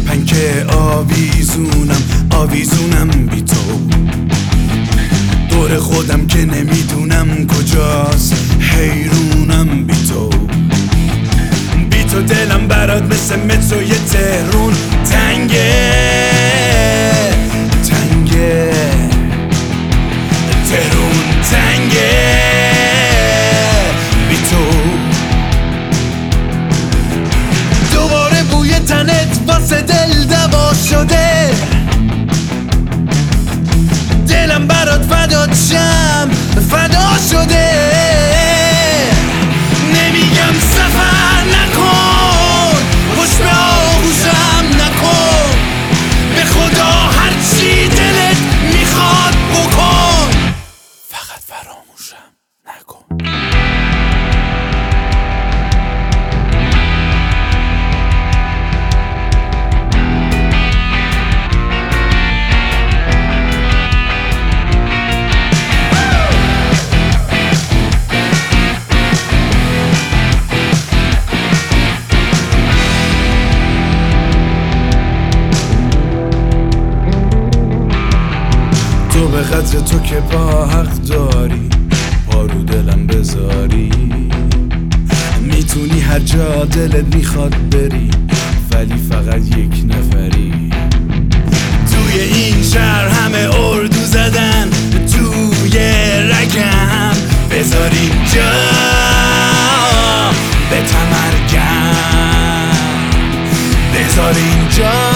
پنکه آویزونم بی تو. دور خودم که نمیدونم کجاست، حیرونم بی تو. بی تو دلم برات مثل متروی تهرون تنگه تهرون تنگه بی تو. دوباره بوی تنت واسه دل دوا شده، دلم برات فدات شم فدا شده. نمیگم سفر نکن، پشت به آغوشم نکن، به خدا هرچی دلت میخواد بکن، فقط فراموشم نکن. تو به قدر تو که با حق داری، پا رو دلم بذاری. میتونی هر جا دلت میخواد بری، ولی فقط یک نفری. توی این شهر همه اردو زدن توی رگم، بذار اینجا به تمرگم، بذار اینجا